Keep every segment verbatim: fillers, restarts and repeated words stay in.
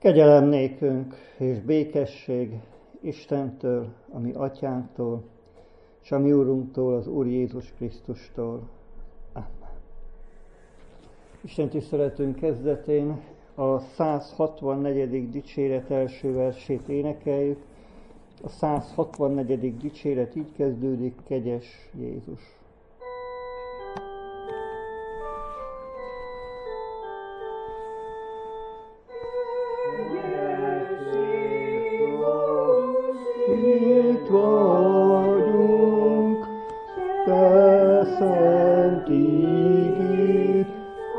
Kegyelem nékünk és békesség Istentől, a mi atyánktól, és a mi Urunktól, az Úr Jézus Krisztustól. Amen. Isten tiszteletünk kezdetén a száz hatvannegyedik dicséret első versét énekeljük. A száz hatvannegyedik dicséret így kezdődik: Kegyes Jézus. Itt vagyunk, te szent ígéd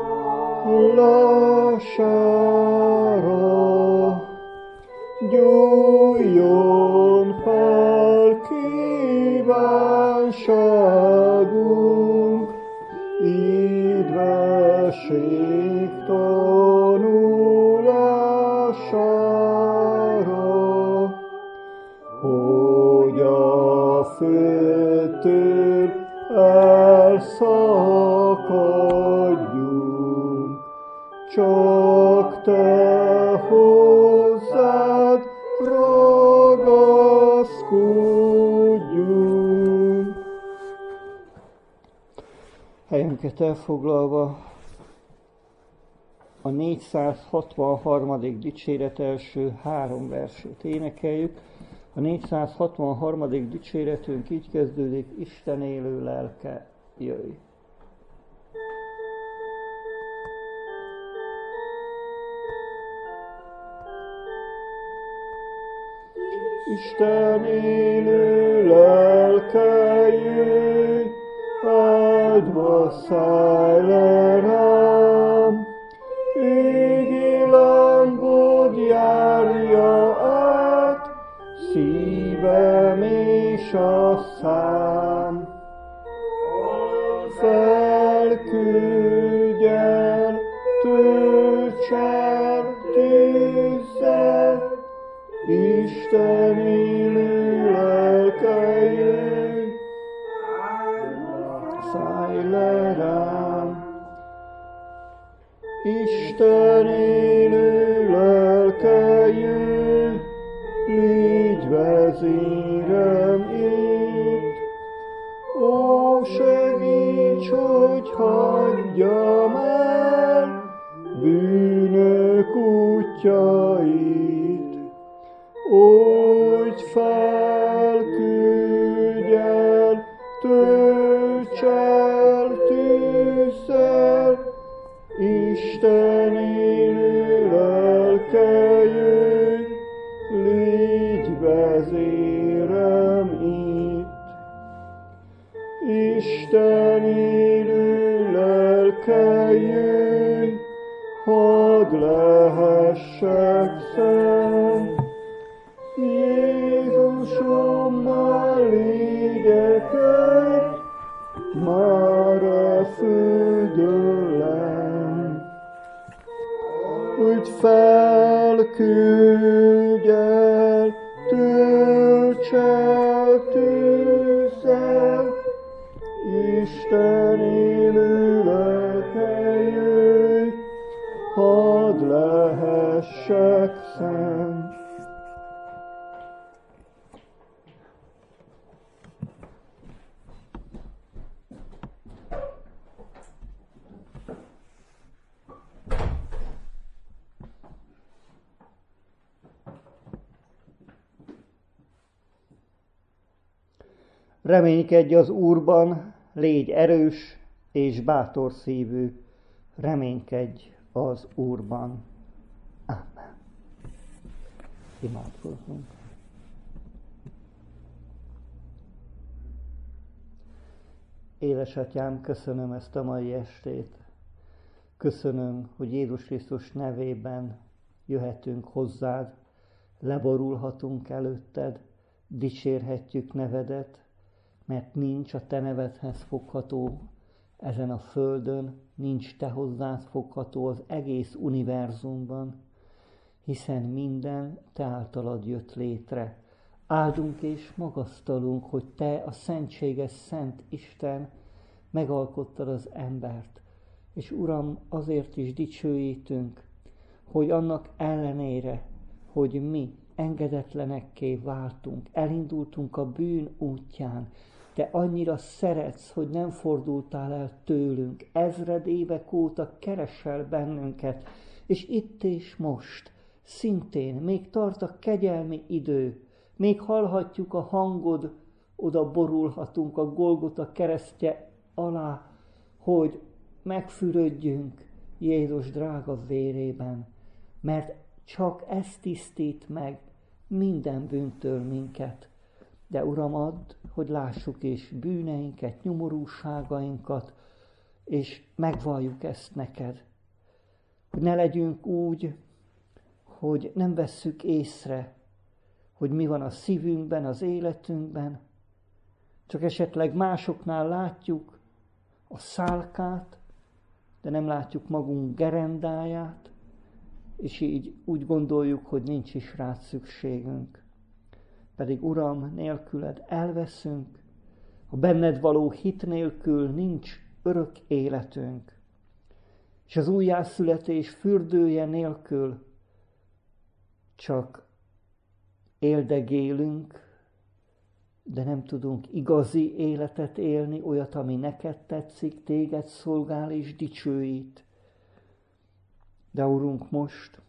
hallására, gyújjon fel kívánságunk, édvesség tanulására, hogy a földtől elszakadjunk, csak te hozzád ragaszkodjunk. Helyünket elfoglalva a négyszázhatvanharmadik dicséret első három versét énekeljük. A négyszázhatvanharmadik dicséretünk így kezdődik: Isten élő lelke, jöjj! Isten élő lelke, jöjj! Áldva szállj le rám, égi lángod járja át szívem és a szám. Felküldj el, tölts el tűzzel, Isten élő lelke, jöjj! Szállj le rám, Isten élő lelke, jöjj! Légy vezérem itt, ó, segíts, hogy hagyjam el bűnök útjait. Úgy felküldj el, tölts el tűzzel, Isten élő lelke, jöjj! Légy vezérem itt. Isten élő lelke, jöjj! Hadd lehessek szent, Jézusommal légyek egy, már a földön lenn. Úgy felküldj el, tölts el tűzzel, Isten élő lelke, jöjj! Hadd lehessek szent. Reménykedj az Úrban, légy erős és bátor szívű, reménykedj az Úrban. Amen. Imádkozzunk. Édes Atyám, köszönöm ezt a mai estét. Köszönöm, hogy Jézus Krisztus nevében jöhetünk hozzád, leborulhatunk előtted, dicsérhetjük nevedet, mert nincs a te nevedhez fogható ezen a földön, nincs te hozzád fogható az egész univerzumban, hiszen minden te általad jött létre. Áldunk és magasztalunk, hogy te, a szentséges Szent Isten, megalkottad az embert. És Uram, azért is dicsőítünk, hogy annak ellenére, hogy mi engedetlenekké váltunk, elindultunk a bűn útján, te annyira szeretsz, hogy nem fordultál el tőlünk, ezred évek óta keresel bennünket, és itt és most, szintén, még tart a kegyelmi idő, még hallhatjuk a hangod, oda borulhatunk a Golgota keresztje alá, hogy megfürödjünk Jézus drága vérében, mert csak ez tisztít meg minden bűntől minket. De Uram, add, hogy lássuk és bűneinket, nyomorúságainkat, és megvalljuk ezt neked. Hogy ne legyünk úgy, hogy nem vesszük észre, hogy mi van a szívünkben, az életünkben, csak esetleg másoknál látjuk a szálkát, de nem látjuk magunk gerendáját, és így úgy gondoljuk, hogy nincs is rá szükségünk. Pedig Uram, nélküled elveszünk, a benned való hit nélkül nincs örök életünk. És az újjászületés fürdője nélkül csak éldegélünk, de nem tudunk igazi életet élni, olyat, ami neked tetszik, téged szolgál és dicsőít. De Urunk, most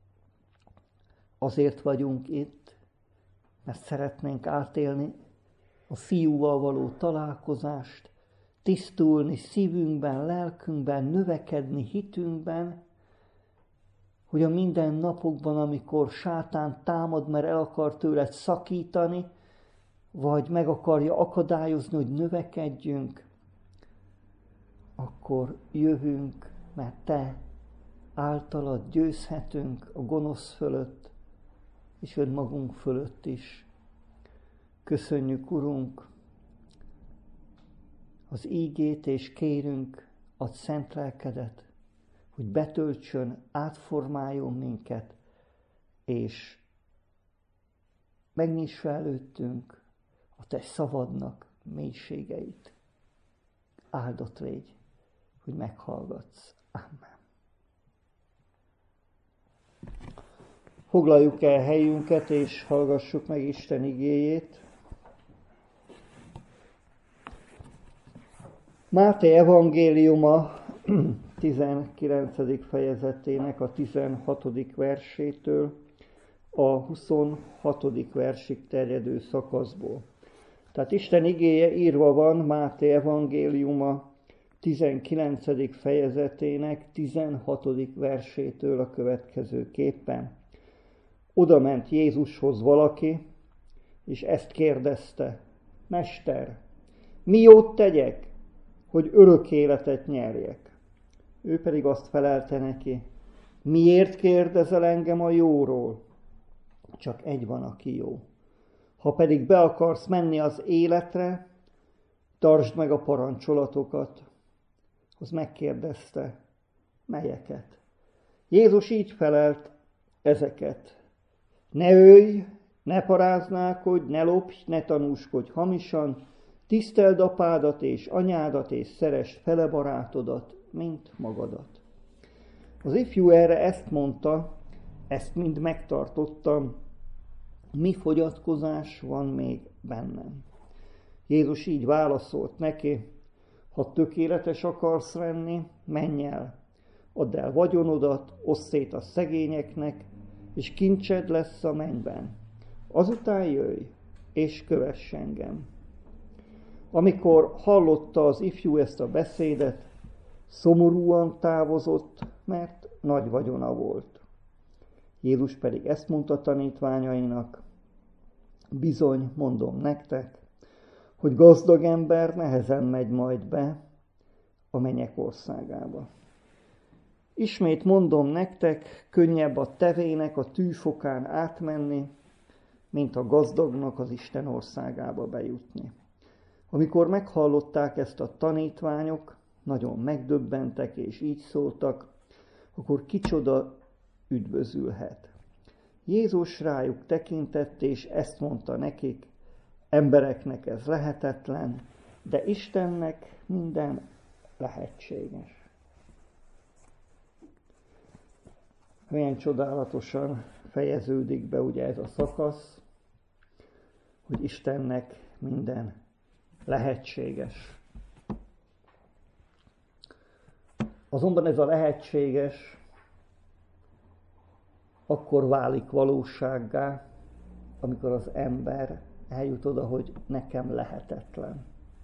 azért vagyunk itt, mert szeretnénk átélni a Fiúval való találkozást, tisztulni szívünkben, lelkünkben, növekedni hitünkben, hogy a minden napokban, amikor sátán támad, mert el akar tőled szakítani, vagy meg akarja akadályozni, hogy növekedjünk, akkor jövünk, mert te általad győzhetünk a gonosz fölött, és önmagunk fölött is. Köszönjük, Urunk, az ígét, és kérünk, add szent lelkedet, hogy betöltsön, átformáljon minket, és megnyissa előttünk a te szavadnak mélységeit. Áldott légy, hogy meghallgatsz. Amen. Foglaljuk el helyünket, és hallgassuk meg Isten igéjét. Máté evangéliuma tizenkilencedik fejezetének a tizenhatodik versétől a huszonhatodik versig terjedő szakaszból. Tehát Isten igéje írva van Máté evangéliuma tizenkilencedik fejezetének tizenhatodik versétől a következőképpen. Oda ment Jézushoz valaki, és ezt kérdezte: Mester, mi jót tegyek, hogy örök életet nyerjek? Ő pedig azt felelte neki: miért kérdezel engem a jóról? Csak egy van, aki jó. Ha pedig be akarsz menni az életre, tartsd meg a parancsolatokat. Az megkérdezte: melyeket? Jézus így felelt: ezeket. Ne ölj, ne paráználkodj, ne lopj, ne tanúskodj hamisan, tiszteld apádat és anyádat, és szeresd fele barátodat, mint magadat. Az ifjú erre ezt mondta, ezt mind megtartottam, mi fogyatkozás van még bennem. Jézus így válaszolt neki: ha tökéletes akarsz lenni, menj el, add el vagyonodat, oszd szét a szegényeknek, és kincsed lesz a mennyben. Azután jöjj, és kövess engem. Amikor hallotta az ifjú ezt a beszédet, szomorúan távozott, mert nagy vagyona volt. Jézus pedig ezt mondta tanítványainak: bizony, mondom nektek, hogy gazdag ember nehezen megy majd be a mennyek országába. Ismét mondom nektek, könnyebb a tevének a tűfokán átmenni, mint a gazdagnak az Isten országába bejutni. Amikor meghallották ezt a tanítványok, nagyon megdöbbentek, és így szóltak: akkor kicsoda üdvözülhet. Jézus rájuk tekintett, és ezt mondta nekik: embereknek ez lehetetlen, de Istennek minden lehetséges. Milyen csodálatosan fejeződik be ugye ez a szakasz, hogy Istennek minden lehetséges. Azonban ez a lehetséges akkor válik valósággá, amikor az ember eljut oda, hogy nekem lehetetlen.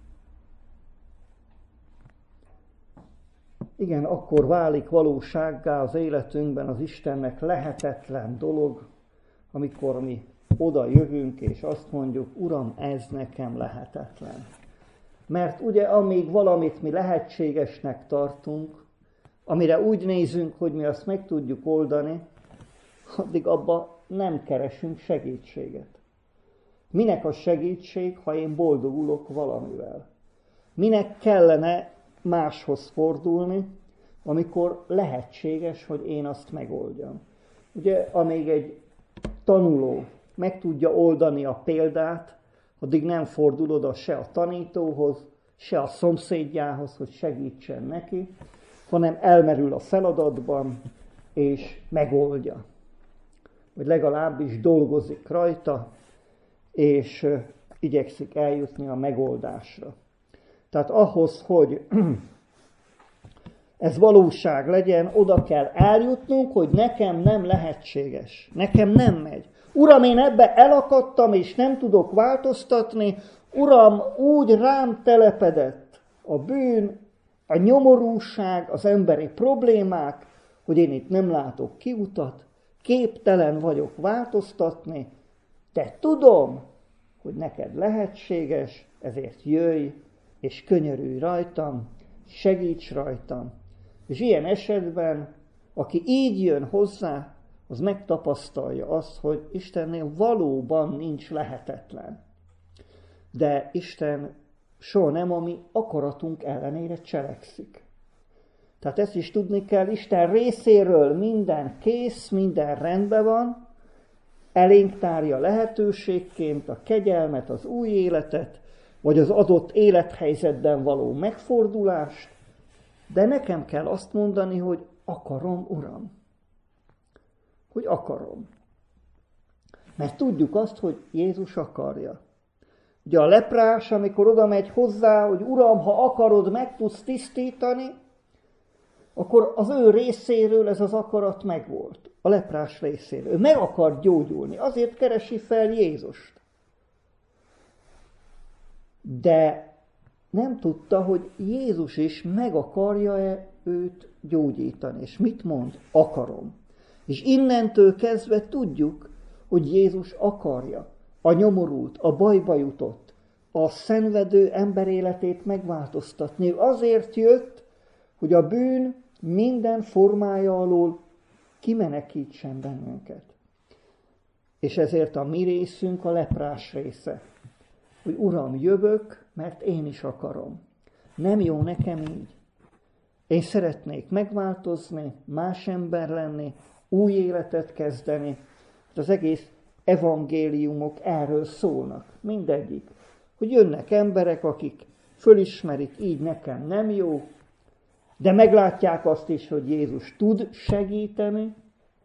Igen, akkor válik valósággá az életünkben az Istennek lehetetlen dolog, amikor mi oda jövünk és azt mondjuk, Uram, ez nekem lehetetlen. Mert ugye amíg valamit mi lehetségesnek tartunk, amire úgy nézünk, hogy mi azt meg tudjuk oldani, addig abba nem keresünk segítséget. Minek a segítség, ha én boldogulok valamivel? Minek kellene máshoz fordulni, amikor lehetséges, hogy én azt megoldjam? Ugye, amíg egy tanuló meg tudja oldani a példát, addig nem fordul oda se a tanítóhoz, se a szomszédjához, hogy segítsen neki, hanem elmerül a feladatban, és megoldja. Vagy legalábbis dolgozik rajta, és igyekszik eljutni a megoldásra. Tehát ahhoz, hogy ez valóság legyen, oda kell eljutnunk, hogy nekem nem lehetséges, nekem nem megy. Uram, én ebbe elakadtam, és nem tudok változtatni. Uram, úgy rám telepedett a bűn, a nyomorúság, az emberi problémák, hogy én itt nem látok kiutat, képtelen vagyok változtatni. Te tudom, hogy neked lehetséges, ezért jöjj, és könyörülj rajtam, segíts rajtam. És ilyen esetben, aki így jön hozzá, az megtapasztalja azt, hogy Istennél valóban nincs lehetetlen. De Isten soha nem a mi akaratunk ellenére cselekszik. Tehát ezt is tudni kell, Isten részéről minden kész, minden rendben van, elénk tárja lehetőségként a kegyelmet, az új életet, vagy az adott élethelyzetben való megfordulást, de nekem kell azt mondani, hogy akarom, Uram. Hogy akarom. Mert tudjuk azt, hogy Jézus akarja. Ugye a leprás, amikor oda megy hozzá, hogy Uram, ha akarod, meg tudsz tisztítani, akkor az ő részéről ez az akarat megvolt. A leprás részéről. Ő meg akar gyógyulni. Azért keresi fel Jézust. De nem tudta, hogy Jézus is meg akarja-e őt gyógyítani. És mit mond? Akarom. És innentől kezdve tudjuk, hogy Jézus akarja a nyomorult, a bajba jutott, a szenvedő ember életét megváltoztatni. Ő azért jött, hogy a bűn minden formája alól kimenekítsen bennünket. És ezért a mi részünk a leprás része. Hogy Uram, jövök, mert én is akarom. Nem jó nekem így. Én szeretnék megváltozni, más ember lenni, új életet kezdeni. Az egész evangéliumok erről szólnak, mindegyik. Hogy jönnek emberek, akik fölismerik, így nekem nem jó, de meglátják azt is, hogy Jézus tud segíteni.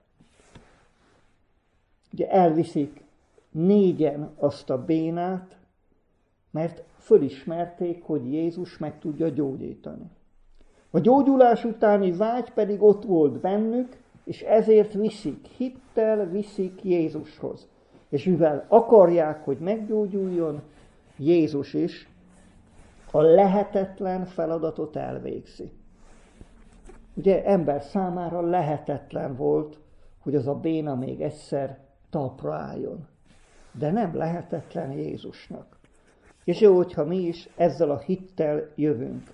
Ugye elviszik négyen azt a bénát, mert fölismerték, hogy Jézus meg tudja gyógyítani. A gyógyulás utáni vágy pedig ott volt bennük, és ezért viszik, hittel viszik Jézushoz. És mivel akarják, hogy meggyógyuljon, Jézus is a lehetetlen feladatot elvégzi. Ugye ember számára lehetetlen volt, hogy az a béna még egyszer talpra álljon. De nem lehetetlen Jézusnak. És jó, hogyha mi is ezzel a hittel jövünk.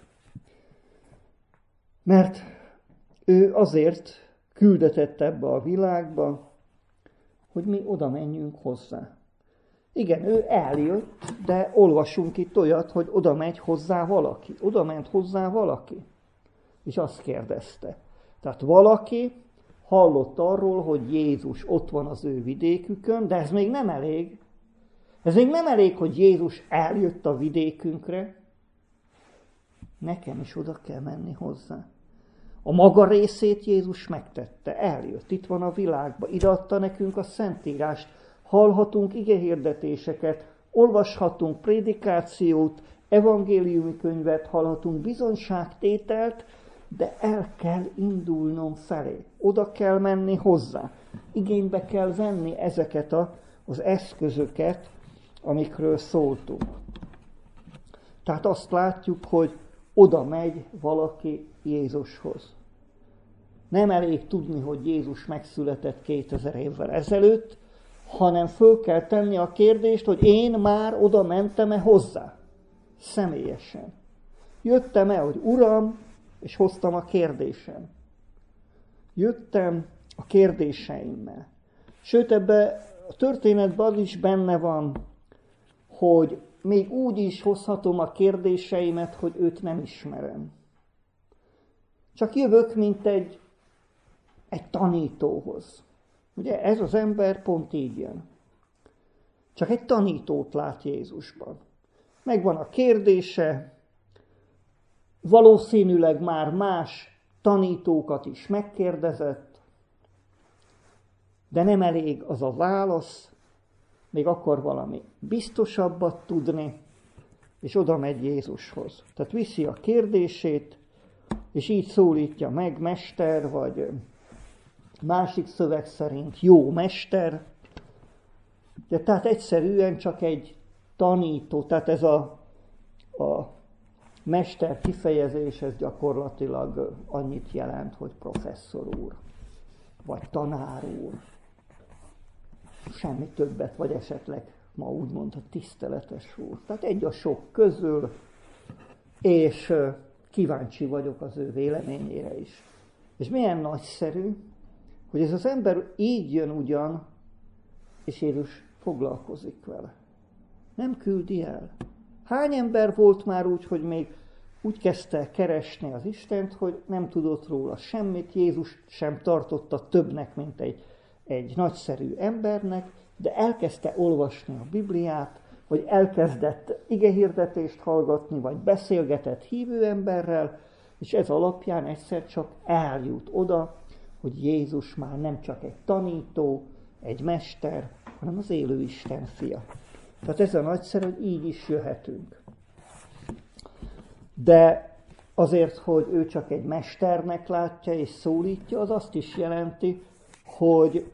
Mert ő azért küldetett ebbe a világba, hogy mi oda menjünk hozzá. Igen, ő eljött, de olvasunk itt olyat, hogy oda megy hozzá valaki. Oda ment hozzá valaki. És azt kérdezte. Tehát valaki hallott arról, hogy Jézus ott van az ő vidékükön, de ez még nem elég. Ez még nem elég, hogy Jézus eljött a vidékünkre. Nekem is oda kell menni hozzá. A maga részét Jézus megtette, eljött, itt van a világban, ideadta nekünk a Szentírást, hallhatunk igehirdetéseket, olvashatunk prédikációt, evangéliumi könyvet, hallhatunk bizonyságtételt, de el kell indulnom felé, oda kell menni hozzá, igénybe kell venni ezeket a, az eszközöket, amikről szóltunk. Tehát azt látjuk, hogy oda megy valaki Jézushoz. Nem elég tudni, hogy Jézus megszületett kétezer évvel ezelőtt, hanem föl kell tenni a kérdést, hogy én már oda mentem-e hozzá, személyesen. Jöttem-e, hogy Uram, és hoztam a kérdésem. Jöttem a kérdéseimmel. Sőt, ebben a történetben az is benne van, hogy még úgy is hozhatom a kérdéseimet, hogy őt nem ismerem. Csak jövök, mint egy, egy tanítóhoz. Ugye ez az ember pont így jön. Csak egy tanítót lát Jézusban. Megvan a kérdése, valószínűleg már más tanítókat is megkérdezett, de nem elég az a válasz, még akar valami biztosabbat tudni, és oda megy Jézushoz. Tehát viszi a kérdését, és így szólítja meg, mester, vagy másik szöveg szerint jó mester. De tehát egyszerűen csak egy tanító, tehát ez a, a mester kifejezés, ez gyakorlatilag annyit jelent, hogy professzor úr, vagy tanár úr. Semmi többet, vagy esetleg ma úgy mondta tiszteletes úr. Tehát egy a sok közül, és kíváncsi vagyok az ő véleményére is. És milyen nagyszerű, hogy ez az ember így jön ugyan, és Jézus foglalkozik vele. Nem küldi el. Hány ember volt már úgy, hogy még úgy kezdte keresni az Istent, hogy nem tudott róla semmit, Jézus sem tartotta többnek, mint egy, egy nagyszerű embernek, de elkezdte olvasni a Bibliát, vagy elkezdett igehirdetést hallgatni, vagy beszélgetett hívő emberrel, és ez alapján egyszer csak eljut oda, hogy Jézus már nem csak egy tanító, egy mester, hanem az élő Isten fia. Tehát ez a nagyszerű, hogy így is jöhetünk. De azért, hogy ő csak egy mesternek látja és szólítja, az azt is jelenti, hogy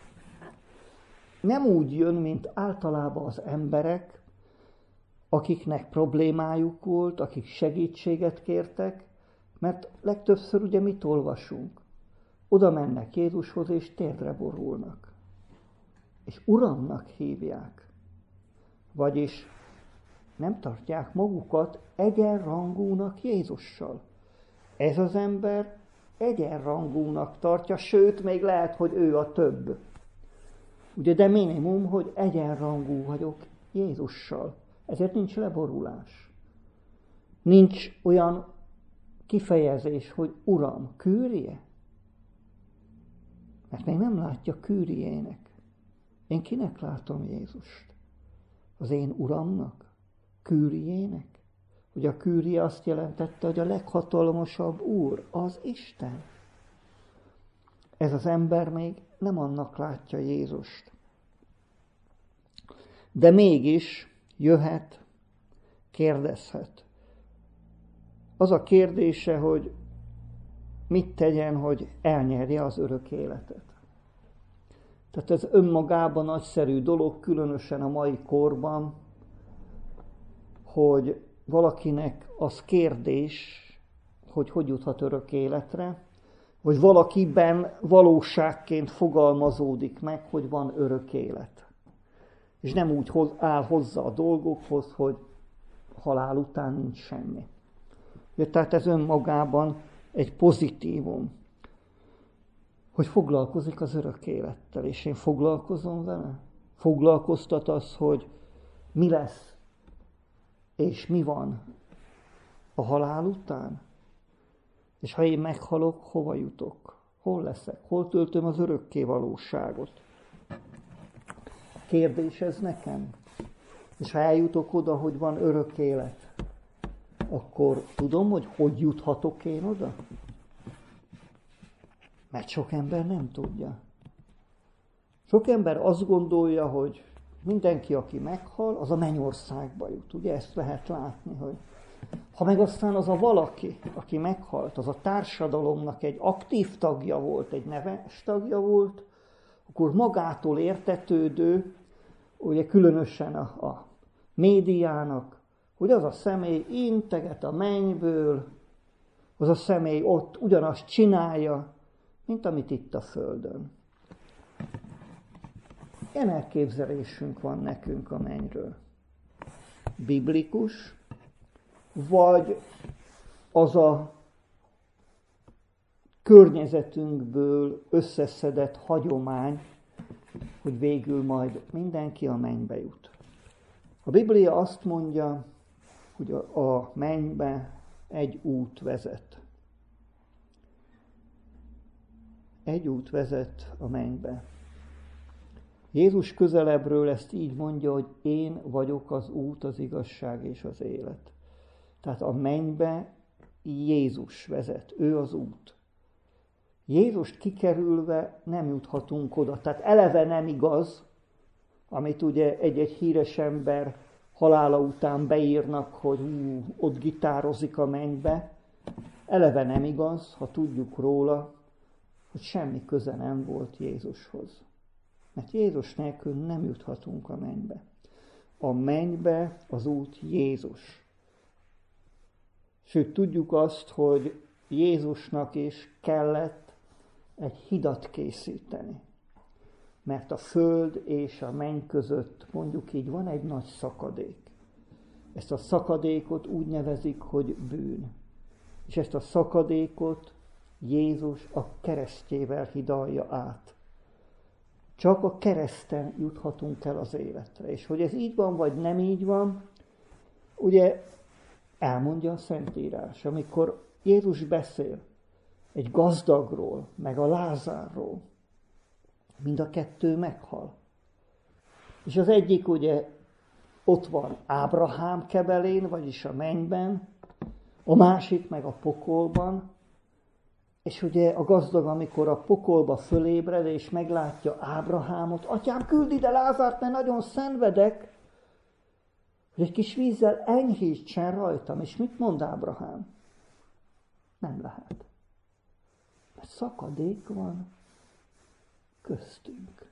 nem úgy jön, mint általában az emberek, akiknek problémájuk volt, akik segítséget kértek, mert legtöbbször ugye mit olvasunk? Oda mennek Jézushoz és térdre borulnak. És Uramnak hívják. Vagyis nem tartják magukat egyenrangúnak Jézussal. Ez az ember egyenrangúnak tartja, sőt, még lehet, hogy ő a több. Ugye, de minimum, hogy egyenrangú vagyok Jézussal. Ezért nincs leborulás. Nincs olyan kifejezés, hogy Uram, Kűrje? Mert még nem látja Kűrjének. Én kinek látom Jézust? Az én Uramnak? Kűrjének? Ugye a Kűrje azt jelentette, hogy a leghatalmasabb Úr, az Isten. Ez az ember még nem annak látja Jézust. De mégis jöhet, kérdezhet. Az a kérdése, hogy mit tegyen, hogy elnyerje az örök életet. Tehát ez önmagában nagyszerű dolog, különösen a mai korban, hogy valakinek az kérdés, hogy hogy juthat örök életre, vagy valakiben valóságként fogalmazódik meg, hogy van örök élet. És nem úgy áll hozzá a dolgokhoz, hogy halál után nincs semmi. Tehát ez önmagában egy pozitívum, hogy foglalkozik az örök élettel, és én foglalkozom vele. Foglalkoztat az, hogy mi lesz, és mi van a halál után. És ha én meghalok, hova jutok? Hol leszek? Hol töltöm az örökké valóságot? Kérdés ez nekem. És ha eljutok oda, hogy van örök élet, akkor tudom, hogy hogy juthatok én oda? Mert sok ember nem tudja. Sok ember azt gondolja, hogy mindenki, aki meghal, az a mennyországba jut. Ugye ezt lehet látni, hogy ha meg aztán az a valaki, aki meghalt, az a társadalomnak egy aktív tagja volt, egy neves tagja volt, akkor magától értetődő, ugye különösen a, a médiának, hogy az a személy integet a mennyből, az a személy ott ugyanazt csinálja, mint amit itt a földön. Ilyen elképzelésünk van nekünk a mennyről. Biblikus, vagy az a környezetünkből összeszedett hagyomány, hogy végül majd mindenki a mennybe jut. A Biblia azt mondja, hogy a, a mennybe egy út vezet. Egy út vezet a mennybe. Jézus közelebbről ezt így mondja, hogy én vagyok az út, az igazság és az élet. Tehát a mennybe Jézus vezet, ő az út. Jézust kikerülve nem juthatunk oda. Tehát eleve nem igaz, amit ugye egy-egy híres ember halála után beírnak, hogy hú, ott gitározik a mennybe. Eleve nem igaz, ha tudjuk róla, hogy semmi köze nem volt Jézushoz. Mert Jézus nélkül nem juthatunk a mennybe. A mennybe az út Jézus. Sőt, tudjuk azt, hogy Jézusnak is kellett egy hidat készíteni. Mert a föld és a menny között, mondjuk így, van egy nagy szakadék. Ezt a szakadékot úgy nevezik, hogy bűn. És ezt a szakadékot Jézus a keresztjével hidalja át. Csak a kereszten juthatunk el az életre. És hogy ez így van, vagy nem így van, ugye elmondja a Szentírás, amikor Jézus beszél egy gazdagról, meg a Lázárról, mind a kettő meghal. És az egyik ugye ott van Ábrahám kebelén, vagyis a mennyben, a másik meg a pokolban, és ugye a gazdag, amikor a pokolba fölébred, és meglátja Ábrahámot, atyám, küld ide Lázárt, mert nagyon szenvedek, hogy egy kis vízzel enyhítsen rajtam. És mit mond Ábrahám? Nem lehet. Mert szakadék van köztünk.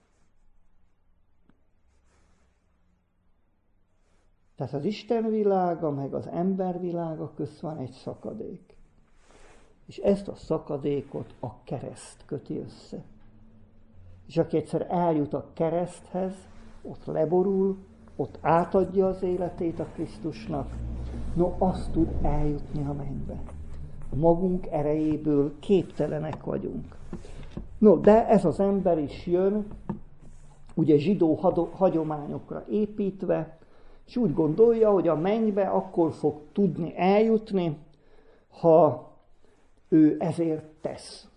Tehát az Isten világa, meg az ember világa közt van egy szakadék. És ezt a szakadékot a kereszt köti össze. És aki egyszer eljut a kereszthez, ott leborul, ott átadja az életét a Krisztusnak, no, azt tud eljutni a mennybe. A magunk erejéből képtelenek vagyunk. No, de ez az ember is jön, ugye zsidó hagyományokra építve, és úgy gondolja, hogy a mennybe akkor fog tudni eljutni, ha ő ezért tesz.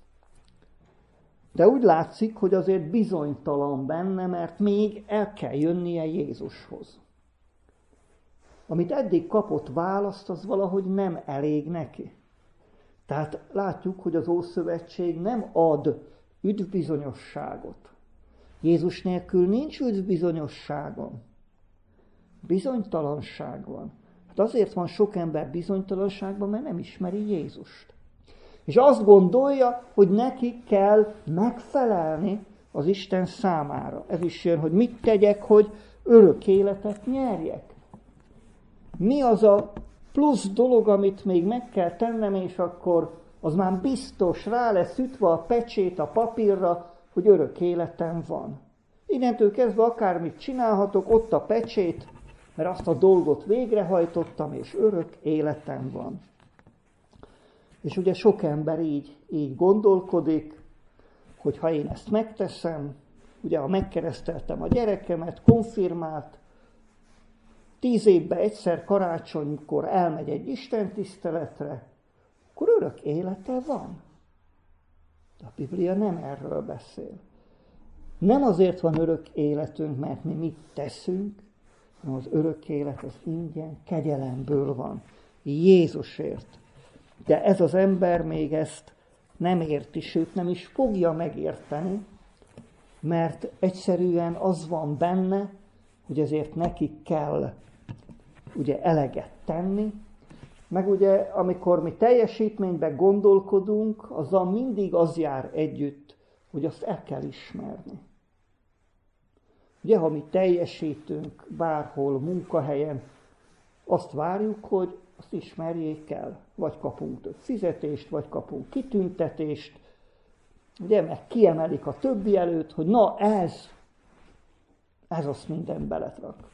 De úgy látszik, hogy azért bizonytalan benne, mert még el kell jönnie Jézushoz. Amit eddig kapott választ, az valahogy nem elég neki. Tehát látjuk, hogy az Ószövetség nem ad üdvbizonyosságot. Jézus nélkül nincs üdvbizonyosságom. Bizonytalanság van. Hát azért van sok ember bizonytalanságban, mert nem ismeri Jézust. És azt gondolja, hogy neki kell megfelelni az Isten számára. Ez is jön, hogy mit tegyek, hogy örök életet nyerjek. Mi az a plusz dolog, amit még meg kell tennem, és akkor az már biztos rá lesz ütve a pecsét a papírra, hogy örök életem van. Innentől kezdve akármit csinálhatok, ott a pecsét, mert azt a dolgot végrehajtottam, és örök életem van. És ugye sok ember így, így gondolkodik, hogy ha én ezt megteszem, ugye ha megkereszteltem a gyerekemet, konfirmált, tíz évben egyszer karácsonykor elmegy egy istentiszteletre, akkor örök élete van. De a Biblia nem erről beszél. Nem azért van örök életünk, mert mi mit teszünk, hanem az örök élet az ingyen, kegyelemből van. Jézusért. De ez az ember még ezt nem érti, sőt nem is fogja megérteni, mert egyszerűen az van benne, hogy ezért neki kell ugye eleget tenni, meg ugye amikor mi teljesítményben gondolkodunk, azzal mindig az jár együtt, hogy azt el kell ismerni. Ugye, ha mi teljesítünk bárhol, munkahelyen, azt várjuk, hogy azt ismerjék el. Vagy kapunk több fizetést, vagy kapunk kitüntetést. Ugye, meg kiemelik a többi előtt, hogy na ez, ez azt minden beletrak.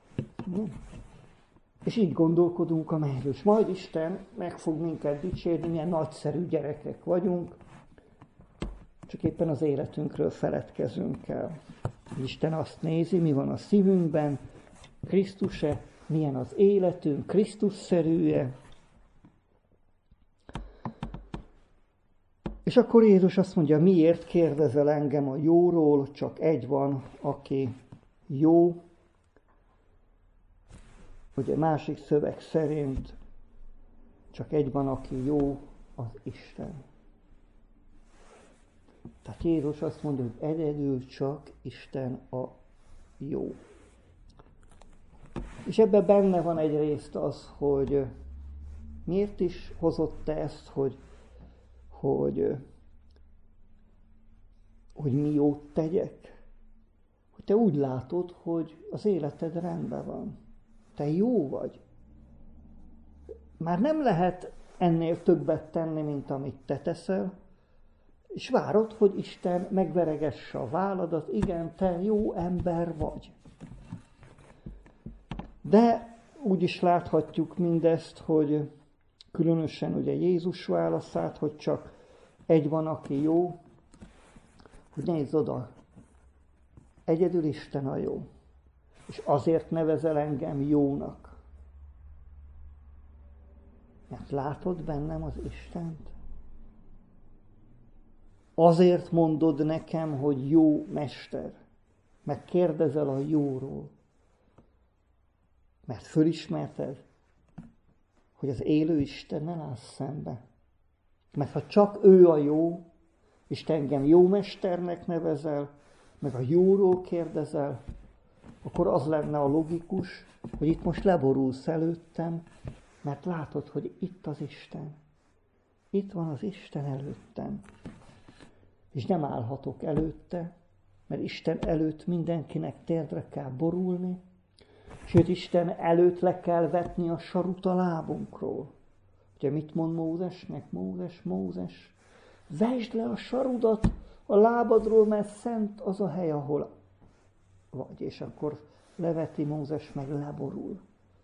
És így gondolkodunk a mennyről. És majd Isten meg fog minket dicsérni, milyen nagyszerű gyerekek vagyunk, csak éppen az életünkről feledkezünk el. Isten azt nézi, mi van a szívünkben, Krisztus-e, milyen az életünk, Krisztus-szerű-e. És akkor Jézus azt mondja, miért kérdezel engem a jóról, csak egy van, aki jó. Ugye másik szöveg szerint csak egy van, aki jó, az Isten. Tehát Jézus azt mondja, hogy egyedül csak Isten a jó. És ebben benne van egyrészt az, hogy miért is hozott te ezt, hogy, hogy, hogy mi jót tegyek. Hogy te úgy látod, hogy az életed rendben van. Te jó vagy. Már nem lehet ennél többet tenni, mint amit te teszel, és várod, hogy Isten megveregesse a válladat, igen, te jó ember vagy. De úgy is láthatjuk mindezt, hogy különösen ugye Jézus válaszát, hogy csak egy van, aki jó, hogy nézd oda, egyedül Isten a jó. És azért nevezel engem jónak. Mert látod bennem az Istent? Azért mondod nekem, hogy jó mester. Meg kérdezel a jóról. Mert fölismerted, hogy az élő Istennel állsz szembe. Mert ha csak ő a jó, és te engem jó mesternek nevezel, meg a jóról kérdezel, akkor az lenne a logikus, hogy itt most leborulsz előttem, mert látod, hogy itt az Isten. Itt van az Isten előttem. És nem állhatok előtte, mert Isten előtt mindenkinek térdre kell borulni, sőt, Isten előtt le kell vetni a sarut a lábunkról. Ugye mit mond Mózesnek? Mózes, Mózes, vesd le a sarudat a lábadról, mert szent az a hely, ahol vagy. És akkor leveti Mózes, meg leborul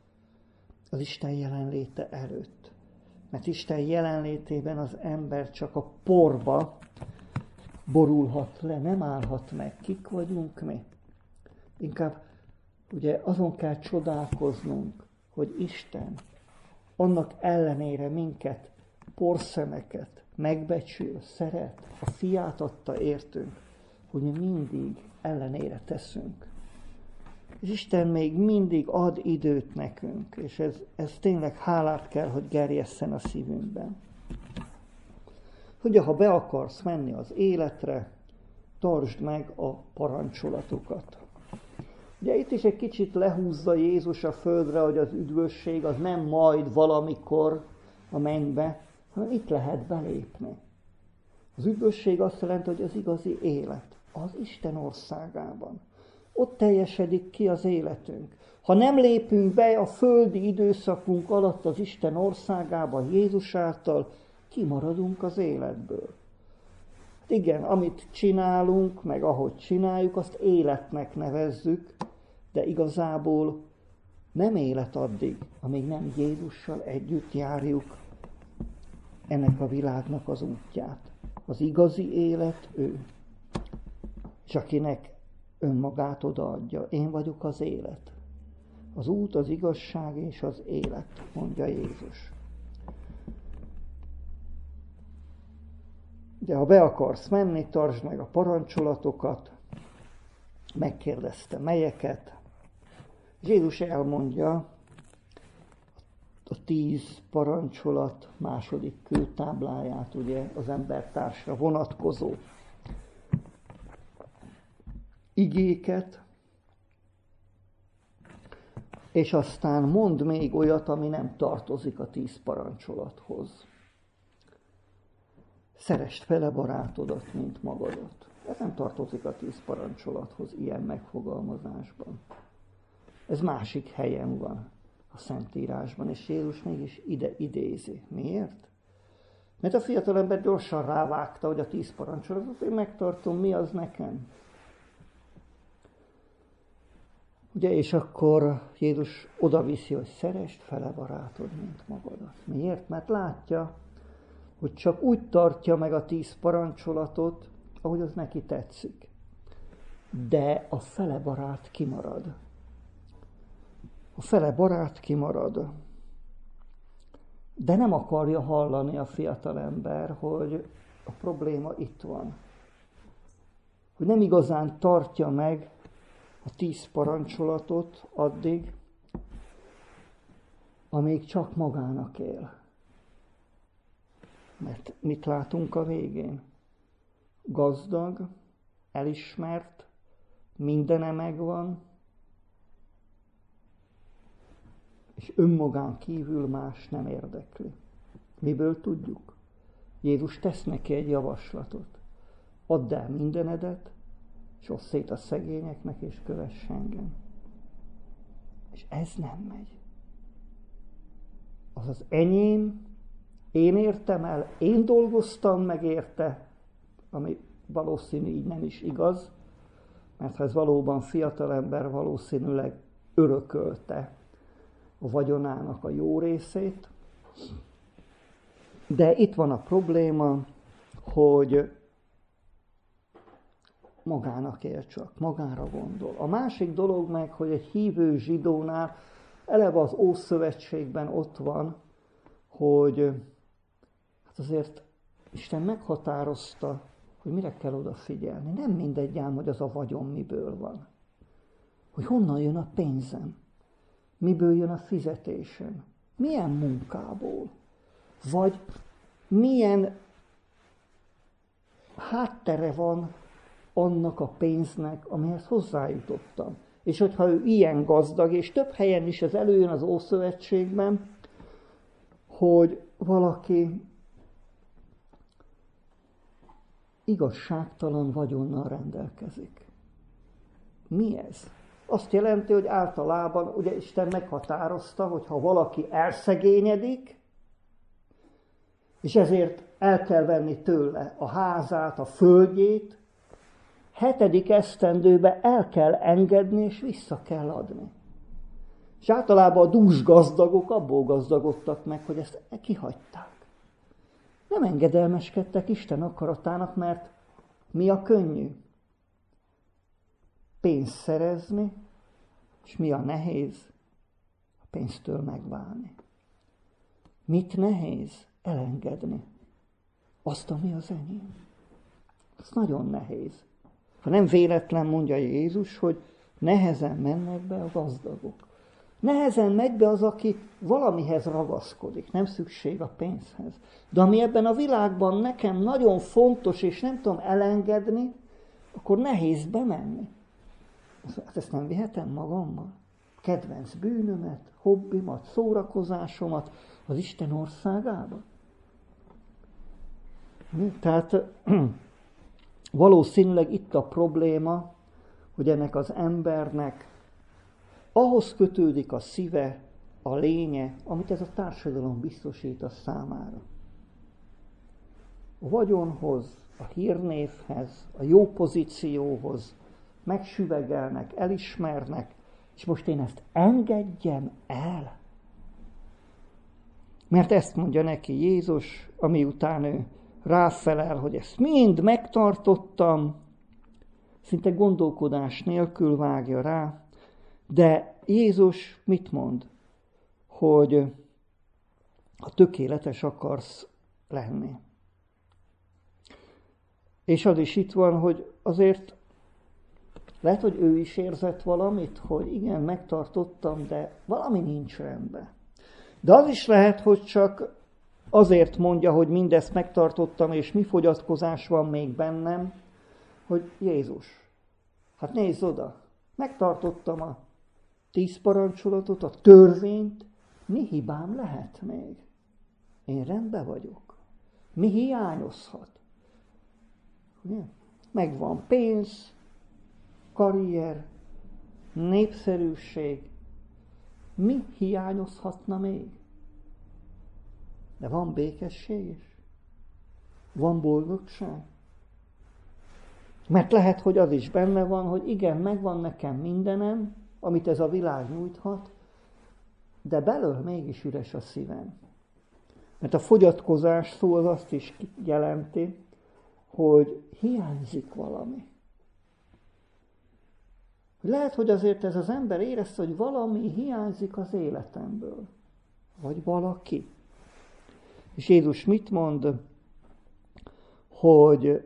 az Isten jelenléte előtt. Mert Isten jelenlétében az ember csak a porba borulhat le, nem állhat meg. Kik vagyunk mi? Inkább ugye azon kell csodálkoznunk, hogy Isten annak ellenére minket, porszemeket megbecsül, szeret, a fiát adta értünk, hogy mi mindig ellenére teszünk. És Isten még mindig ad időt nekünk, és ez, ez tényleg hálát kell, hogy gerjesszen a szívünkben. Hogy ha be akarsz menni az életre, tartsd meg a parancsolatokat. Ugye itt is egy kicsit lehúzza Jézus a földre, hogy az üdvösség az nem majd valamikor a mennybe, hanem itt lehet belépni. Az üdvösség azt jelenti, hogy az igazi élet, az Isten országában. Ott teljesedik ki az életünk. Ha nem lépünk be a földi időszakunk alatt az Isten országába Jézus által, kimaradunk az életből. Igen, amit csinálunk, meg ahogy csináljuk, azt életnek nevezzük, de igazából nem élet addig, amíg nem Jézussal együtt járjuk ennek a világnak az útját. Az igazi élet ő, és akinek önmagát odaadja. Én vagyok az élet. Az út, az igazság és az élet, mondja Jézus. De ha be akarsz menni, tartsd meg a parancsolatokat. Megkérdezte, melyeket. Jézus elmondja a tíz parancsolat második kőtábláját, ugye az embertársra vonatkozó igéket, és aztán mond még olyat, ami nem tartozik a tíz parancsolathoz. Szeresd fele barátodat, mint magadat. Ez nem tartozik a tíz parancsolathoz ilyen megfogalmazásban. Ez másik helyen van a Szentírásban, és Jézus mégis ide idézi. Miért? Mert a fiatalember gyorsan rávágta, hogy a tíz parancsolatot én megtartom, mi az nekem? Ugye, és akkor Jézus odaviszi, hogy szeresd fele barátod, mint magadat. Miért? Mert látja, hogy csak úgy tartja meg a tíz parancsolatot, ahogy az neki tetszik. De a fele barát kimarad. A fele barát kimarad. De nem akarja hallani a fiatalember, hogy a probléma itt van. Hogy nem igazán tartja meg a tíz parancsolatot addig, amíg csak magának él. Mert mit látunk a végén? Gazdag, elismert, mindene megvan, és önmagán kívül más nem érdekli. Miből tudjuk? Jézus tesz neki egy javaslatot. Add el mindenedet, és oszd szét a szegényeknek, és kövess engem. És ez nem megy. Az az enyém, én értem el, én dolgoztam meg érte, ami valószínű így nem is igaz, mert ha ez valóban fiatalember, valószínűleg örökölte a vagyonának a jó részét. De itt van a probléma, hogy magának él csak, magára gondol. A másik dolog meg, hogy egy hívő zsidónál eleve az Ószövetségben ott van, hogy hát azért Isten meghatározta, hogy mire kell odafigyelni. Nem mindegy ám, hogy az a vagyon miből van. Hogy honnan jön a pénzem. Miből jön a fizetésem. Milyen munkából. Vagy milyen háttere van annak a pénznek, amihez hozzájutottam. És hogyha ő ilyen gazdag, és több helyen is ez előjön az Ószövetségben, hogy valaki igazságtalan vagyonnal rendelkezik. Mi ez? Azt jelenti, hogy általában ugye Isten meghatározta, hogy ha valaki elszegényedik, és ezért el kell venni tőle a házát, a földjét, hetedik esztendőben el kell engedni, és vissza kell adni. És általában a dús gazdagok abból gazdagodtak meg, hogy ezt kihagyták. Nem engedelmeskedtek Isten akaratának, mert mi a könnyű? Pénzt szerezni, és mi a nehéz? A pénztől megválni. Mit nehéz? Elengedni. Azt, ami az enyém. Ez nagyon nehéz. Ha nem véletlen mondja Jézus, hogy nehezen mennek be a gazdagok. Nehezen megy be az, aki valamihez ragaszkodik, nem szükség a pénzhez. De ami ebben a világban nekem nagyon fontos, és nem tudom elengedni, akkor nehéz bemenni. Hát ezt nem vihetem magammal. Kedvenc bűnömet, hobbimat, szórakozásomat az Isten országába. Tehát valószínűleg itt a probléma, hogy ennek az embernek ahhoz kötődik a szíve, a lénye, amit ez a társadalom biztosít a számára. A vagyonhoz, a hírnévhez, a jó pozícióhoz megsüvegelnek, elismernek, és most én ezt engedjem el. Mert ezt mondja neki Jézus, ami után ő ráfelel, hogy ezt mind megtartottam, szinte gondolkodás nélkül vágja rá, de Jézus mit mond? Hogy ha tökéletes akarsz lenni. És az is itt van, hogy azért lehet, hogy ő is érzett valamit, hogy igen, megtartottam, de valami nincs rendben. De az is lehet, hogy csak azért mondja, hogy mindezt megtartottam, és mi fogyatkozás van még bennem, hogy Jézus, hát nézz oda, megtartottam a tíz parancsolatot, a törvényt, mi hibám lehet még? Én rendben vagyok. Mi hiányozhat? Ugye? Megvan pénz, karrier, népszerűség. Mi hiányozhatna még? De van békesség is. Van boldogság. Mert lehet, hogy az is benne van, hogy igen, megvan nekem mindenem, amit ez a világ nyújthat, de belől mégis üres a szívem. Mert a fogyatkozás szó az azt is jelenti, hogy hiányzik valami. Lehet, hogy azért ez az ember érezte, hogy valami hiányzik az életemből. Vagy valaki. És Jézus mit mond? Hogy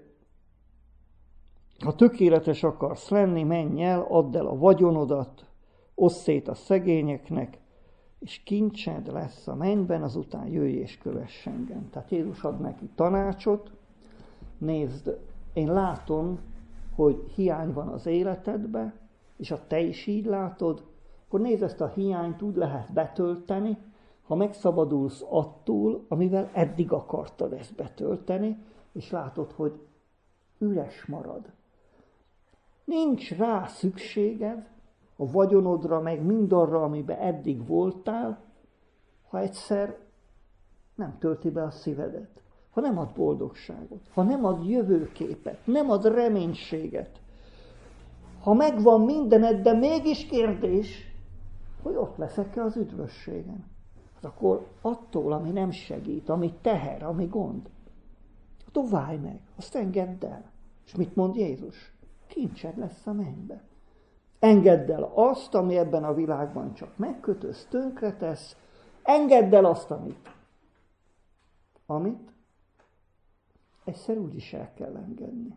ha tökéletes akarsz lenni, menj el, add el a vagyonodat, osszd szét a szegényeknek, és kincsed lesz a mennyben, azután jöjj és kövess engem. Tehát Jézus ad neki tanácsot. Nézd, én látom, hogy hiány van az életedbe, és ha te is így látod, akkor nézd, ezt a hiányt úgy lehet betölteni, ha megszabadulsz attól, amivel eddig akartad ezt betölteni, és látod, hogy üres marad. Nincs rá szükséged, a vagyonodra, meg mindarra, amiben eddig voltál, ha egyszer nem tölti be a szívedet, ha nem ad boldogságot, ha nem ad jövőképet, nem ad reménységet. Ha megvan mindened, de mégis kérdés, hogy ott leszek-e az üdvösségen. Hát akkor attól, ami nem segít, ami teher, ami gond, dobálj meg, azt engedd el. És mit mond Jézus? Kincsed lesz a mennybe. Engedd el azt, ami ebben a világban csak megkötöz, tönkretesz. Engedd el azt, amit, amit egyszer úgyis el kell engedni.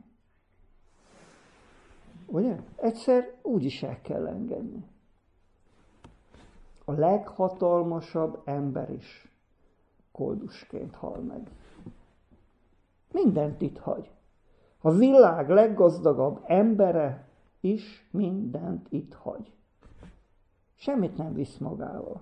Ugye? Egyszer úgyis el kell engedni. A leghatalmasabb ember is koldusként hal meg. Mindent itt hagy. A világ leggazdagabb embere is mindent itt hagy. Semmit nem visz magával.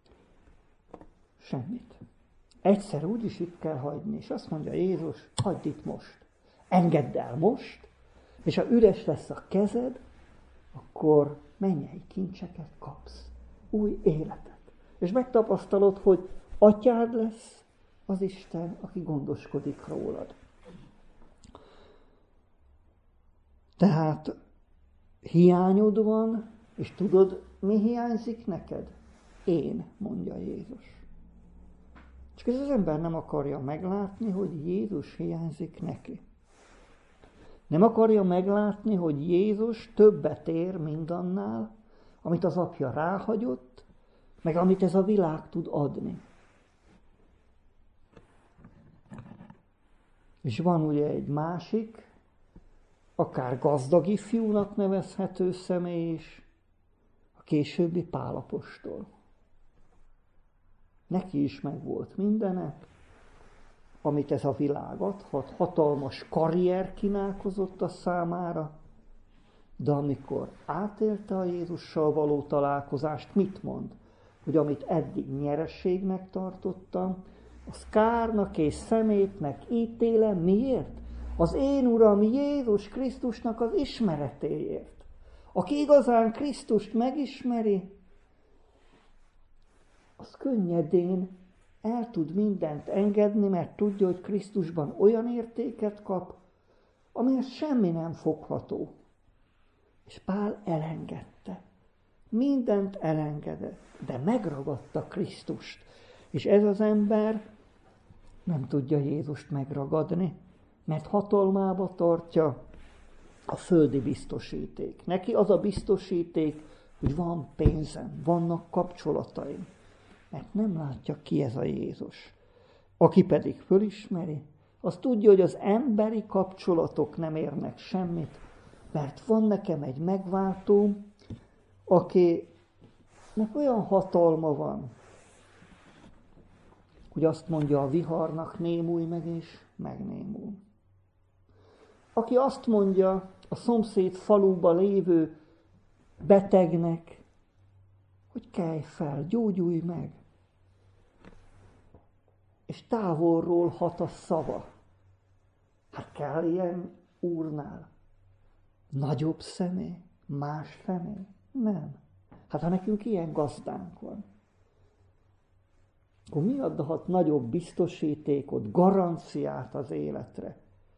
Semmit. Egyszer úgyis itt kell hagyni, és azt mondja Jézus, hagyd itt most. Engedd el most, és ha üres lesz a kezed, akkor mennyei kincseket kapsz. Új életet. És megtapasztalod, hogy atyád lesz az Isten, aki gondoskodik rólad. Tehát hiányod van, és tudod, mi hiányzik neked? Én, mondja Jézus. Csak ez az ember nem akarja meglátni, hogy Jézus hiányzik neki. Nem akarja meglátni, hogy Jézus többet ér mindannál, amit az apja ráhagyott, meg amit ez a világ tud adni. És van ugye egy másik, akár gazdag ifjúnak nevezhető személy is, a későbbi Pál apostol. Neki is megvolt mindene, amit ez a világ adhat, hatalmas karrier kínálkozott a számára, de amikor átélte a Jézussal való találkozást, mit mond? Hogy amit eddig nyerességnek tartottam, az kárnak és szemétnek ítélem. Miért? Az én Uram Jézus Krisztusnak az ismeretéért. Aki igazán Krisztust megismeri, az könnyedén el tud mindent engedni, mert tudja, hogy Krisztusban olyan értéket kap, amihez semmi nem fogható. És Pál elengedte. Mindent elengedett, de megragadta Krisztust. És ez az ember nem tudja Jézust megragadni, mert hatalmába tartja a földi biztosíték. Neki az a biztosíték, hogy van pénzem, vannak kapcsolataim, mert nem látja ki ez a Jézus. Aki pedig fölismeri, az tudja, hogy az emberi kapcsolatok nem érnek semmit, mert van nekem egy megváltó, akinek olyan hatalma van, hogy azt mondja a viharnak, némulj meg, és megnémul. Aki azt mondja a szomszéd faluba lévő betegnek, hogy kelj fel, gyógyulj meg. És távolról hat a szava. Hát kell ilyen úrnál? Nagyobb személy? Más személy? Nem. Hát ha nekünk ilyen gazdánk van, akkor mi adhat nagyobb biztosítékot, garanciát az életre,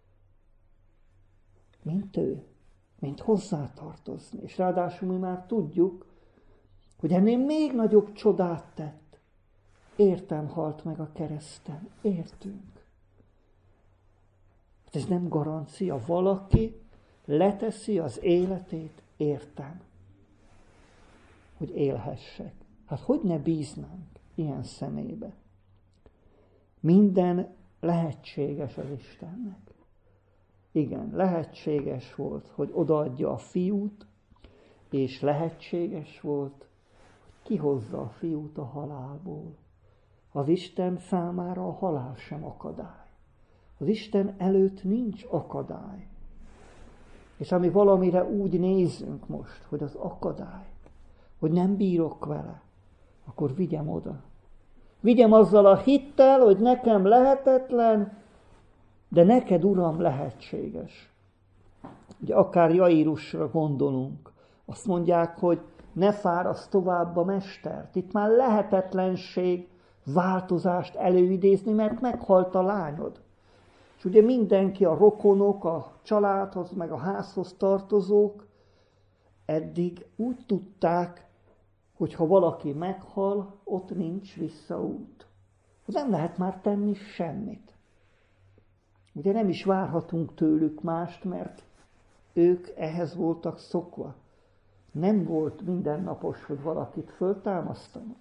mint ő, mint hozzátartozni. És ráadásul mi már tudjuk, hogy ennél még nagyobb csodát tett. Értem halt meg a kereszten. Értünk. Ez nem garancia. Valaki leteszi az életét, értem, hogy élhessek. Hát hogy ne bíznánk ilyen szemébe? Minden lehetséges az Istennek. Igen, lehetséges volt, hogy odaadja a fiút, és lehetséges volt, hogy kihozza a fiút a halálból. Az Isten számára a halál sem akadály. Az Isten előtt nincs akadály. És ami valamire úgy nézünk most, hogy az akadály, hogy nem bírok vele, akkor vigyem oda. Vigyem azzal a hittel, hogy nekem lehetetlen, de neked, Uram, lehetséges. Ugye akár Jairusra gondolunk, azt mondják, hogy ne fárasd tovább a mestert. Itt már lehetetlenség változást előidézni, mert meghalt a lányod. És ugye mindenki, a rokonok, a családhoz, meg a házhoz tartozók eddig úgy tudták, hogy ha valaki meghal, ott nincs visszaút. Nem lehet már tenni semmit. Ugye nem is várhatunk tőlük mást, mert ők ehhez voltak szokva. Nem volt mindennapos, hogy valakit föltámasztanak.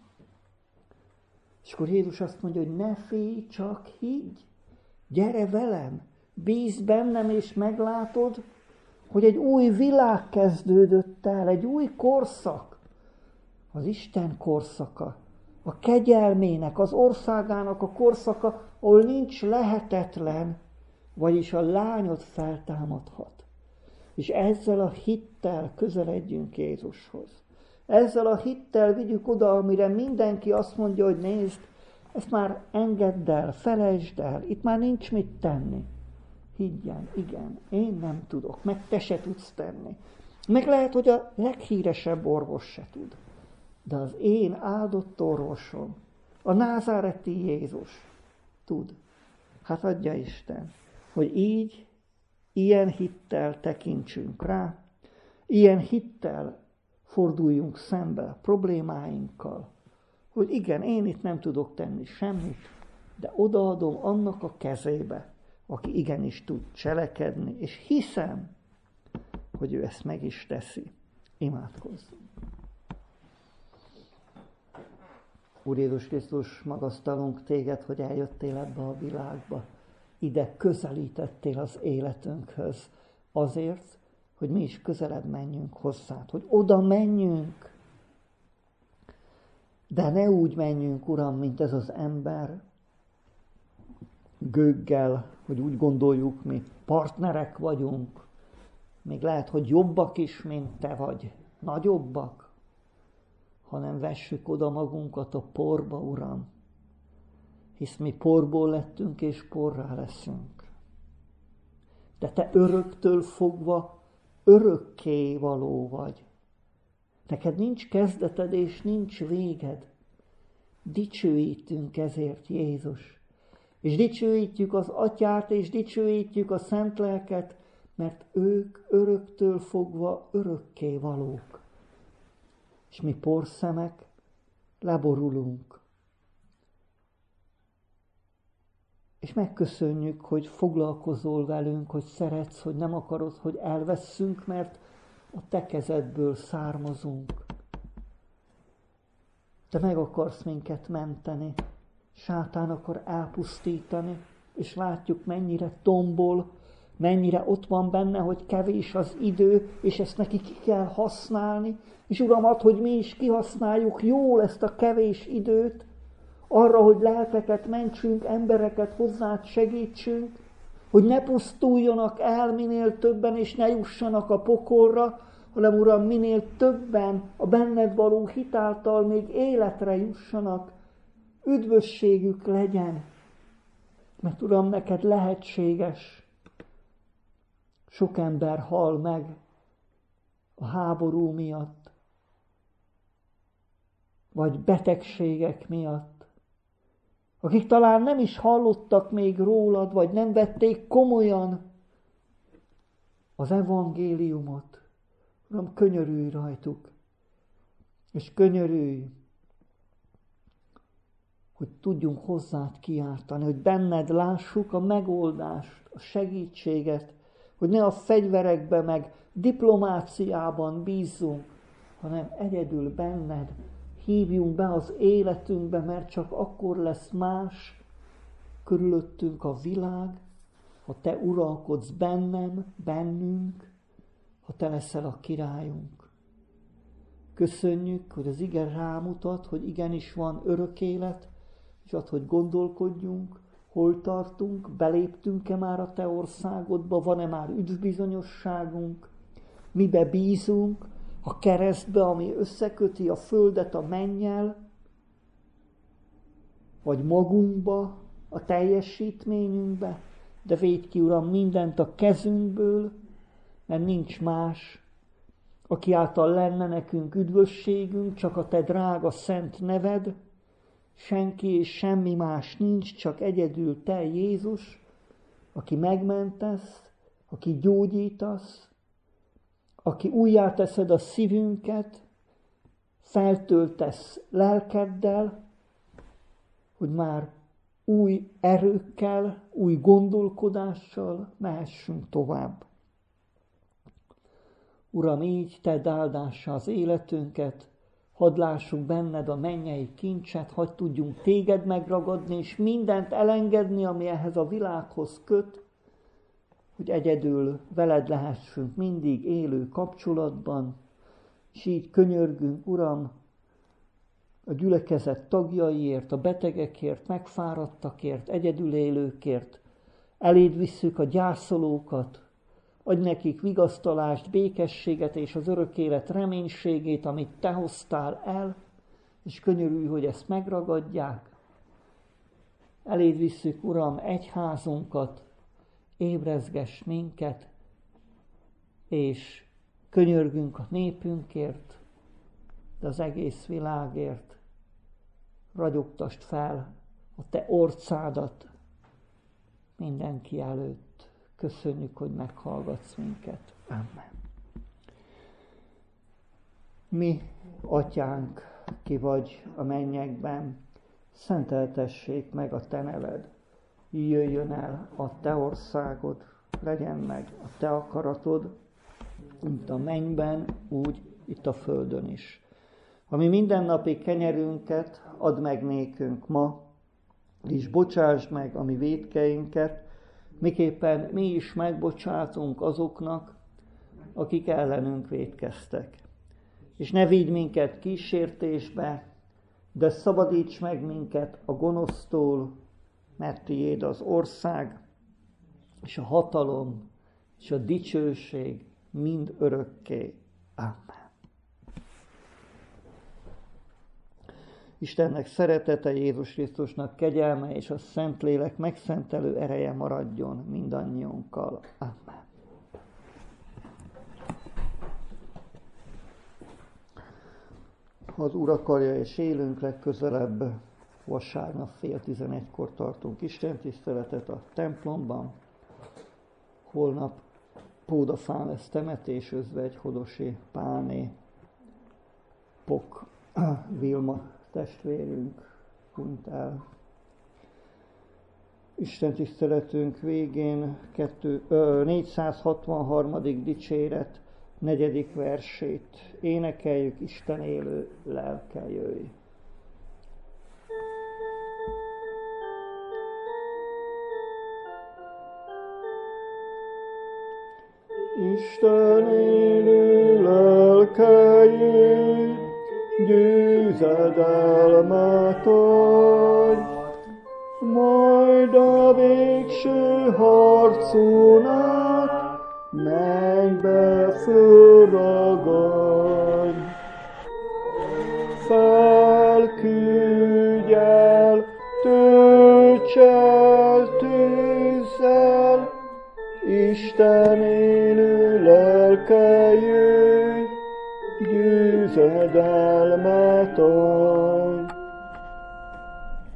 És akkor Jézus azt mondja, hogy ne félj, csak higgy. Gyere velem, bízz bennem, és meglátod, hogy egy új világ kezdődött el, egy új korszak. Az Isten korszaka, a kegyelmének, az országának a korszaka, ahol nincs lehetetlen, vagyis a lányod feltámadhat. És ezzel a hittel közeledjünk Jézushoz. Ezzel a hittel vigyük oda, amire mindenki azt mondja, hogy nézd, ezt már engedd el, felejtsd el, itt már nincs mit tenni. Higgyen, igen, én nem tudok, meg te se tudsz tenni. Meg lehet, hogy a leghíresebb orvos se tud. De az én áldott orvosom, a názáreti Jézus tud. Hát adja Isten, hogy így, ilyen hittel tekintsünk rá, ilyen hittel forduljunk szembe a problémáinkkal, hogy igen, én itt nem tudok tenni semmit, de odaadom annak a kezébe, aki igenis tud cselekedni, és hiszem, hogy ő ezt meg is teszi. Imádkozzunk. Úr Jézus Krisztus, magasztalunk téged, hogy eljöttél ebbe a világba. Ide közelítettél az életünkhöz. Azért, hogy mi is közelebb menjünk hozzád, hogy oda menjünk. De ne úgy menjünk, Uram, mint ez az ember, gőggel, hogy úgy gondoljuk, mi partnerek vagyunk. Még lehet, hogy jobbak is, mint te vagy, nagyobbak, hanem vessük oda magunkat a porba, Uram, hisz mi porból lettünk, és porrá leszünk. De te öröktől fogva örökké való vagy. Neked nincs kezdeted, és nincs véged. Dicsőítünk ezért, Jézus. És dicsőítjük az Atyát, és dicsőítjük a Szent Lelket, mert ők öröktől fogva örökké valók. És mi porszemek leborulunk. És megköszönjük, hogy foglalkozol velünk, hogy szeretsz, hogy nem akarod, hogy elvesszünk, mert a te kezedből származunk. Te meg akarsz minket menteni, sátán akar elpusztítani, és látjuk, mennyire tombol, mennyire ott van benne, hogy kevés az idő, és ezt neki ki kell használni, és Uram, add, hogy mi is kihasználjuk jól ezt a kevés időt, arra, hogy lelkeket mentsünk, embereket hozzád segítsünk, hogy ne pusztuljonak el minél többen, és ne jussanak a pokolra, hanem Uram, minél többen a benned való hitáltal még életre jussanak, üdvösségük legyen. Mert Uram, neked lehetséges. Sok ember hal meg a háború miatt, vagy betegségek miatt, akik talán nem is hallottak még rólad, vagy nem vették komolyan az evangéliumot. Uram, könyörülj rajtuk, és könyörülj, hogy tudjunk hozzád kiáltani, hogy benned lássuk a megoldást, a segítséget, hogy ne a fegyverekbe meg diplomáciában bízzunk, hanem egyedül benned hívjunk be az életünkbe, mert csak akkor lesz más körülöttünk a világ, ha te uralkodsz bennem, bennünk, ha te leszel a királyunk. Köszönjük, hogy az ige rámutat, hogy igenis van örök élet, és ad, hogy gondolkodjunk, hol tartunk, beléptünk-e már a te országodba, van-e már üdvbizonyosságunk, mibe bízunk, a keresztbe, ami összeköti a földet a mennyel, vagy magunkba, a teljesítményünkbe, de védj ki, Uram, mindent a kezünkből, mert nincs más, aki által lenne nekünk üdvösségünk, csak a te drága szent neved, senki és semmi más nincs, csak egyedül te, Jézus, aki megmentesz, aki gyógyítasz, aki újjáteszed a szívünket, feltöltesz lelkeddel, hogy már új erőkkel, új gondolkodással mehessünk tovább. Uram, így tedd áldássá az életünket, hadd lássuk benned a mennyei kincset, hadd tudjunk téged megragadni, és mindent elengedni, ami ehhez a világhoz köt, hogy egyedül veled lehessünk mindig élő kapcsolatban, és így könyörgünk, Uram, a gyülekezet tagjaiért, a betegekért, megfáradtakért, egyedül élőkért. Eléd visszük a gyászolókat, adj nekik vigasztalást, békességet és az örök élet reménységét, amit te hoztál el, és könyörülj, hogy ezt megragadják. Eléd visszük, Uram, egyházunkat, ébrezgess minket, és könyörgünk a népünkért, de az egész világért. Ragyogtasd fel a te orcádat mindenki előtt. Köszönjük, hogy meghallgatsz minket. Amen. Mi, Atyánk, ki vagy a mennyekben, szenteltessék meg a te neved. Jöjjön el a te országod, legyen meg a te akaratod, mint a mennyben, úgy itt a földön is. Ami mindennapi kenyerünket add meg nékünk ma, és bocsásd meg a mi vétkeinket, miképpen mi is megbocsátunk azoknak, akik ellenünk vétkeztek. És ne vigy minket kísértésbe, de szabadíts meg minket a gonosztól, mert tiéd az ország, és a hatalom, és a dicsőség mind örökké. Amen. Istennek szeretete, Jézus Krisztusnak kegyelme és a Szentlélek megszentelő ereje maradjon mindannyiunkkal. Amen. Ha az Úr akarja és élünk, legközelebb vasárnap fél tizenegykor tartunk istentiszteletet a templomban. Holnap Pódafán lesz temetés, özvegy, Hodosi, Pálné, Pok, Vilma testvérünk hunyt el. Istentiszteletünk végén kettő, ö, négyszázhatvanharmadik dicséret negyedik versét énekeljük, Isten élő lelke jöjj. Isten élő lelke jöjj, győzedelmet ad. végső harcunat mennybe fölragadj. Felküldj el, tölts el tűzzel, Isten élő lelke jöjj, győzedelmet ad.